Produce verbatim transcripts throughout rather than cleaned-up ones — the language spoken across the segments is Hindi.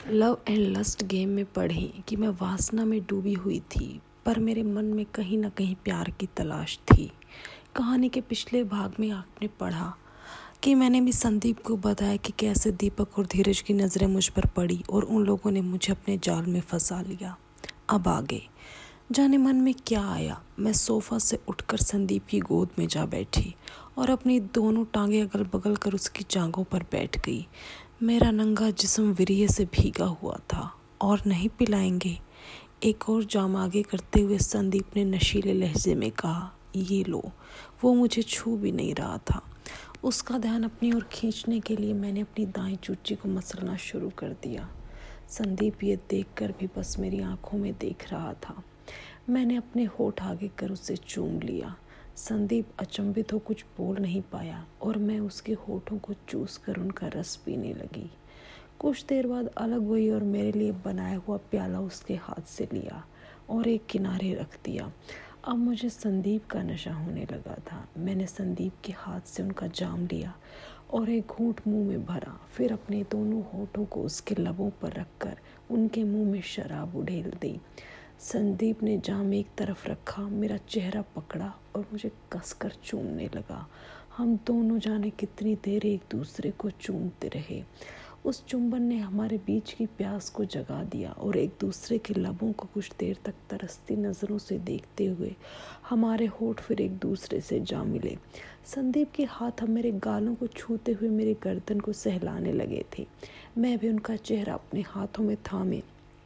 लव एंड लस्ट गेम में पढ़ी कि मैं वासना में डूबी हुई थी, पर मेरे मन में कहीं ना कहीं प्यार की तलाश थी। कहानी के पिछले भाग में आपने पढ़ा कि मैंने भी संदीप को बताया कि कैसे दीपक और धीरज की नज़रें मुझ पर पड़ी और उन लोगों ने मुझे अपने जाल में फंसा लिया। अब आगे जाने मन में क्या आया। मैं सोफ़ा से उठकर संदीप की गोद में जा बैठी और अपनी दोनों टांगें अगल बगल कर उसकी जांघों पर बैठ गई। मेरा नंगा जिस्म विरह से भीगा हुआ था। और नहीं पिलाएंगे? एक और जाम आगे करते हुए संदीप ने नशीले लहजे में कहा, ये लो। वो मुझे छू भी नहीं रहा था। उसका ध्यान अपनी ओर खींचने के लिए मैंने अपनी दाएं चूची को मसलना शुरू कर दिया। संदीप ये देखकर भी बस मेरी आंखों में देख रहा था। मैंने अपने होठ आगे कर उसे चूम लिया। संदीप अचंभित हो कुछ बोल नहीं पाया और मैं उसके होठों को चूस कर उनका रस पीने लगी। कुछ देर बाद अलग हुई और मेरे लिए बनाया हुआ प्याला उसके हाथ से लिया और एक किनारे रख दिया। अब मुझे संदीप का नशा होने लगा था। मैंने संदीप के हाथ से उनका जाम लिया और एक घूंट मुंह में भरा, फिर अपने दोनों होठों को उसके लबों पर रखकर उनके मुंह में शराब उड़ेल दी। संदीप ने जाम एक तरफ रखा, मेरा चेहरा पकड़ा और मुझे कसकर चूमने लगा। हम दोनों जाने कितनी देर एक दूसरे को चूमते रहे। उस चुंबन ने हमारे बीच की प्यास को जगा दिया और एक दूसरे के लबों को कुछ देर तक तरसती नज़रों से देखते हुए हमारे होठ फिर एक दूसरे से जा मिले। संदीप के हाथ अब मेरे गालों को छूते हुए मेरी गर्दन को सहलाने लगे थे। मैं भी उनका चेहरा अपने हाथों में थामे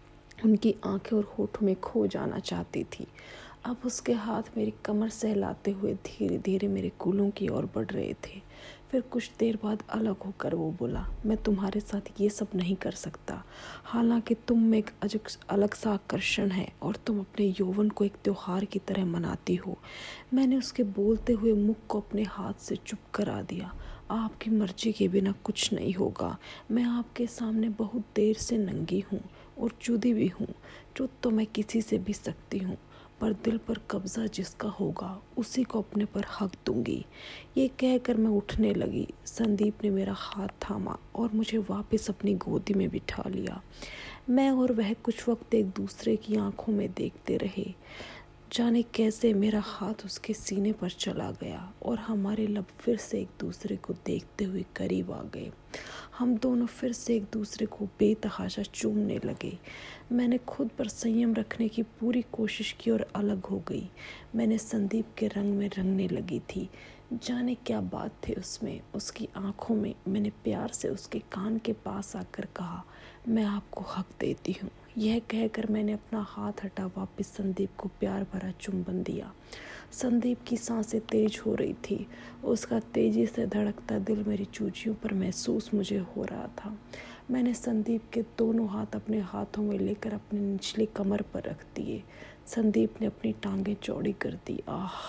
उनकी आंखें और होठों में खो जाना चाहती थी। अब उसके हाथ मेरी कमर सहलाते हुए धीरे धीरे मेरे कूलों की ओर बढ़ रहे थे। फिर कुछ देर बाद अलग होकर वो बोला, मैं तुम्हारे साथ ये सब नहीं कर सकता। हालांकि तुम में एक अलग सा आकर्षण है और तुम अपने यौवन को एक त्योहार की तरह मनाती हो। मैंने उसके बोलते हुए मुख को अपने हाथ से चुप करा दिया। आपकी मर्जी के बिना कुछ नहीं होगा। मैं आपके सामने बहुत देर से नंगी हूँ और जुदी भी हूँ। जुद तो मैं किसी से भी सकती हूँ, पर दिल पर कब्जा जिसका होगा उसी को अपने पर हक दूंगी। ये कहकर मैं उठने लगी। संदीप ने मेरा हाथ थामा और मुझे वापस अपनी गोदी में बिठा लिया। मैं और वह कुछ वक्त एक दूसरे की आंखों में देखते रहे। जाने कैसे मेरा हाथ उसके सीने पर चला गया और हमारे लब फिर से एक दूसरे को देखते हुए करीब आ गए। हम दोनों फिर से एक दूसरे को बेतहाशा चूमने लगे। मैंने खुद पर संयम रखने की पूरी कोशिश की और अलग हो गई। मैंने संदीप के रंग में रंगने लगी थी। जाने क्या बात थी उसमें, उसकी आंखों में। मैंने प्यार से उसके कान के पास आकर कहा, मैं आपको हक देती हूँ। यह कहकर मैंने अपना हाथ हटा वापस संदीप को प्यार भरा चुंबन दिया। संदीप की सांसें तेज हो रही थी। उसका तेजी से धड़कता दिल मेरी चूचियों पर महसूस मुझे हो रहा था। मैंने संदीप के दोनों हाथ अपने हाथों में लेकर अपनी निचली कमर पर रख दिए। संदीप ने अपनी टांगें चौड़ी कर दी। आह,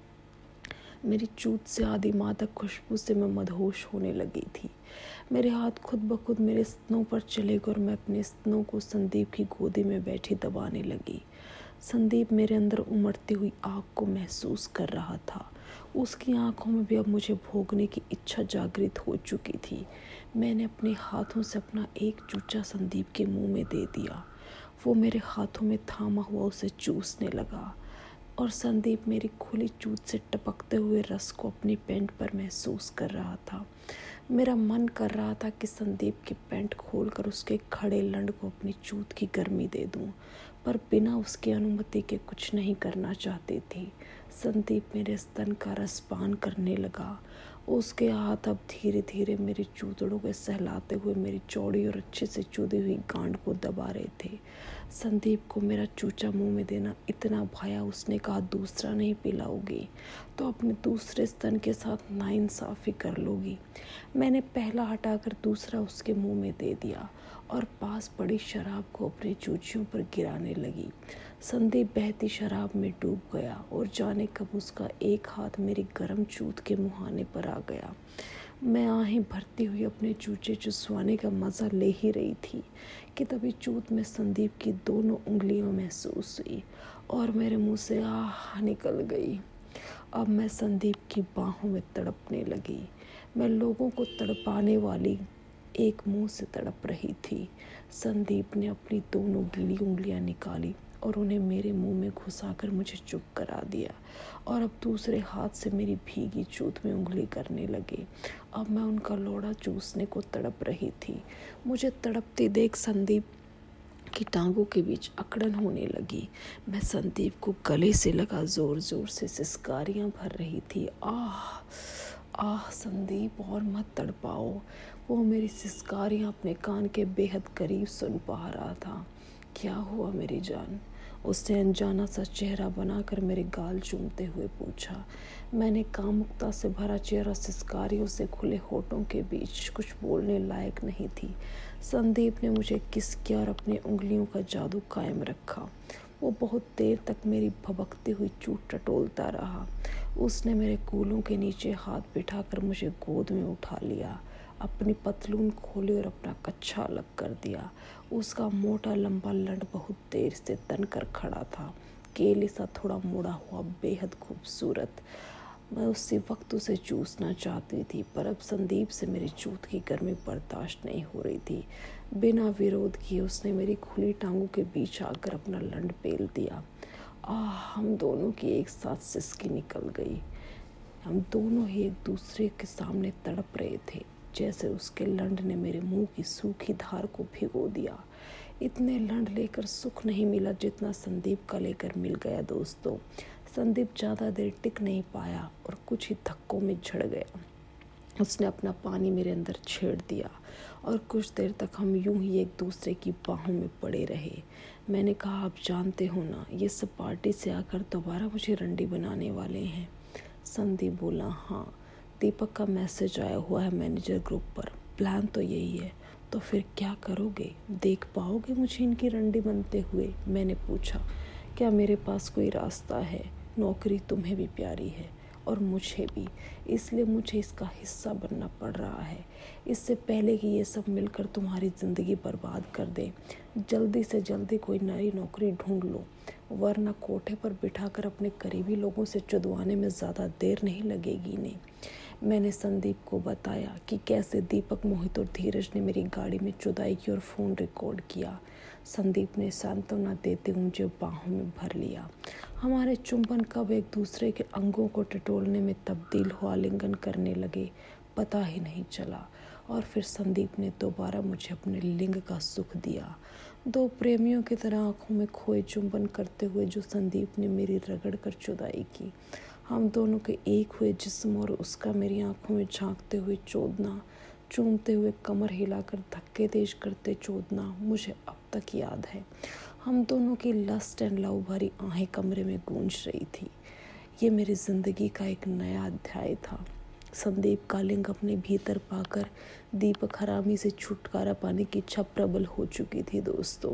मेरी चूत से आधी मादक खुशबू से मैं मदहोश होने लगी थी। मेरे हाथ खुद ब खुद मेरे स्तनों पर चले गए और मैं अपने स्तनों को संदीप की गोदी में बैठी दबाने लगी। संदीप मेरे अंदर उमड़ती हुई आग को महसूस कर रहा था। उसकी आंखों में भी अब मुझे भोगने की इच्छा जागृत हो चुकी थी। मैंने अपने हाथों से अपना एक चूचा संदीप के मुंह में दे दिया। वो मेरे हाथों में थामा हुआ उसे चूसने लगा और संदीप मेरी खुली चूत से टपकते हुए रस को अपनी पैंट पर महसूस कर रहा था। मेरा मन कर रहा था कि संदीप की पैंट खोलकर उसके खड़े लंड को अपनी चूत की गर्मी दे दूं, पर बिना उसकी अनुमति के कुछ नहीं करना चाहती थी। संदीप मेरे स्तन का रस पान करने लगा। उसके हाथ अब धीरे धीरे मेरी चूतड़ों को सहलाते हुए मेरी चौड़ी और अच्छे से चूदी हुई गांड को दबा रहे थे। संदीप को मेरा चूचा मुंह में देना इतना भाया, उसने कहा, दूसरा नहीं पिलाओगी तो अपने दूसरे स्तन के साथ नाइंसाफ़ी कर लोगी। मैंने पहला हटाकर दूसरा उसके मुंह में दे दिया और पास पड़ी शराब को अपनी चूचियों पर गिराने लगी। संदीप बहती शराब में डूब गया और जाने कब उसका एक हाथ मेरी गर्म चूत के मुहाने पर आ गया। मैं आहें भरती हुई अपने चूचे चुसवाने का मज़ा ले ही रही थी कि तभी चूत में संदीप की दोनों उंगलियां महसूस हुई और मेरे मुंह से आह निकल गई। अब मैं संदीप की बाहों में तड़पने लगी। मैं लोगों को तड़पाने वाली एक मुंह से तड़प रही थी। संदीप ने अपनी दोनों गीली उंगलियां निकाली और उन्हें मेरे मुंह में घुसाकर मुझे चुप करा दिया और अब दूसरे हाथ से मेरी भीगी चूत में उंगली करने लगे। अब मैं उनका लोड़ा चूसने को तड़प रही थी। मुझे तड़पती देख संदीप की टांगों के बीच अकड़न होने लगी। मैं संदीप को गले से लगा जोर जोर से सिसकारियां भर रही थी। आह आह संदीप, और मत तड़पाओ। वो मेरी सिसकारियां अपने कान के बेहद करीब सुन पा रहा था। क्या हुआ मेरी जान? उसने अनजाना सा चेहरा बनाकर मेरे गाल चूमते हुए पूछा। मैंने कामुकता से भरा चेहरा सिसकारियों से खुले होठों के बीच कुछ बोलने लायक नहीं थी। संदीप ने मुझे किस किया और अपनी उंगलियों का जादू कायम रखा। वो बहुत देर तक मेरी भभकती हुई चूट टटोलता रहा। उसने मेरे कूलों के नीचे हाथ बिठाकर मुझे गोद में उठा लिया, अपनी पतलून खोली और अपना कच्छा अलग कर दिया। उसका मोटा लंबा लंड बहुत देर से तन कर खड़ा था, केले सा थोड़ा मुड़ा हुआ, बेहद खूबसूरत। मैं उसी वक्त उसे चूसना चाहती थी, पर अब संदीप से मेरी चूत की गर्मी बर्दाश्त नहीं हो रही थी। बिना विरोध किए उसने मेरी खुली टांगों के बीच आकर अपना लंड पेल दिया। आह, हम दोनों की एक साथ सिसकी निकल गई। हम दोनों ही एक दूसरे के सामने तड़प रहे थे, जैसे उसके लंड ने मेरे मुंह की सूखी धार को भिगो दिया। इतने लंड लेकर सुख नहीं मिला जितना संदीप का लेकर मिल गया। दोस्तों, संदीप ज़्यादा देर टिक नहीं पाया और कुछ ही धक्कों में झड़ गया। उसने अपना पानी मेरे अंदर छेड़ दिया और कुछ देर तक हम यूं ही एक दूसरे की बाहों में पड़े रहे। मैंने कहा, आप जानते हो ना, ये सब पार्टी से आकर दोबारा मुझे रंडी बनाने वाले हैं। संदीप बोला, हाँ, दीपक का मैसेज आया हुआ है मैनेजर ग्रुप पर। प्लान तो यही है। तो फिर क्या करोगे? देख पाओगे मुझे इनकी रंडी बनते हुए? मैंने पूछा। क्या मेरे पास कोई रास्ता है? नौकरी तुम्हें भी प्यारी है और मुझे भी, इसलिए मुझे इसका हिस्सा बनना पड़ रहा है। इससे पहले कि ये सब मिलकर तुम्हारी ज़िंदगी बर्बाद कर दे, जल्दी से जल्दी कोई नई नौकरी ढूंढ लो, वरना कोठे पर बिठाकर अपने करीबी लोगों से चुदवाने में ज़्यादा देर नहीं लगेगी इन्हें। मैंने संदीप को बताया कि कैसे दीपक, मोहित और धीरज ने मेरी गाड़ी में चुदाई की और फ़ोन रिकॉर्ड किया। संदीप ने सांत्वना देते हुए मुझे बाहों में भर लिया। हमारे चुंबन कब एक दूसरे के अंगों को टटोलने में तब्दील हुआ आलिंगन करने लगे, पता ही नहीं चला। और फिर संदीप ने दोबारा मुझे अपने लिंग का सुख दिया। दो प्रेमियों की तरह आंखों में खोए चुंबन करते हुए जो संदीप ने मेरी रगड़ कर चुदाई की, हम दोनों के एक हुए जिस्म और उसका मेरी आंखों में झांकते हुए चोदना, चूमते हुए कमर हिलाकर धक्के तेज करते चोदना मुझे अब तक याद है। हम दोनों की लस्ट एंड लव भरी आहें कमरे में गूंज रही थी। ये मेरी ज़िंदगी का एक नया अध्याय था। संदीप का लिंग अपने भीतर पाकर दीपक हरामी से छुटकारा पाने की इच्छा प्रबल हो चुकी थी। दोस्तों,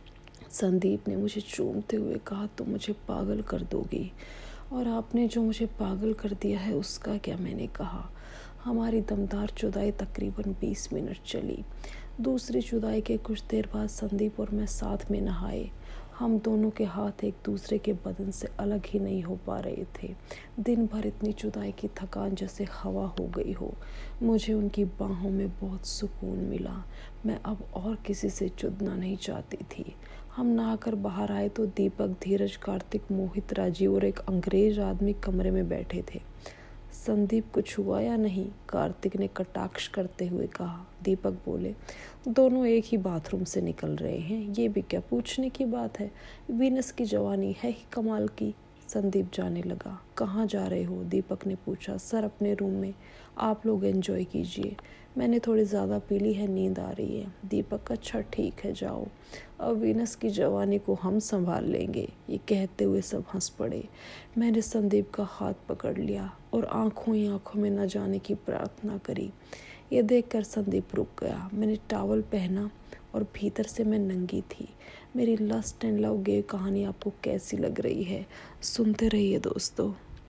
संदीप ने मुझे चूमते हुए कहा, तुम मुझे पागल कर दोगी। और आपने जो मुझे पागल कर दिया है उसका क्या? मैंने कहा। हमारी दमदार चुदाई तकरीबन बीस मिनट चली। दूसरी चुदाई के कुछ देर बाद संदीप और मैं साथ में नहाए। हम दोनों के हाथ एक दूसरे के बदन से अलग ही नहीं हो पा रहे थे। दिन भर इतनी चुदाई की थकान जैसे हवा हो गई हो। मुझे उनकी बाहों में बहुत सुकून मिला। मैं अब और किसी से चुदना नहीं चाहती थी। हम नहाकर बाहर आए तो दीपक, धीरज, कार्तिक, मोहित, राजीव और एक अंग्रेज आदमी कमरे में बैठे थे। संदीप कुछ हुआ या नहीं? कार्तिक ने कटाक्ष करते हुए कहा। दीपक बोले, दोनों एक ही बाथरूम से निकल रहे हैं, ये भी क्या पूछने की बात है? वीनस की जवानी है ही कमाल की। संदीप जाने लगा। कहाँ जा रहे हो? दीपक ने पूछा। सर, अपने रूम में। आप लोग एंजॉय कीजिए, मैंने थोड़ी ज़्यादा पी ली है, नींद आ रही है। दीपक, अच्छा ठीक है, जाओ, अब वीनस की जवानी को हम संभाल लेंगे। ये कहते हुए सब हंस पड़े। मैंने संदीप का हाथ पकड़ लिया और आंखों ही आंखों में न जाने की प्रार्थना करी। ये देखकर संदीप रुक गया। मैंने टॉवल पहना और भीतर से मैं नंगी थी। मेरी लस्ट एंड लव गे कहानी आपको कैसी लग रही है? सुनते रहिए दोस्तों।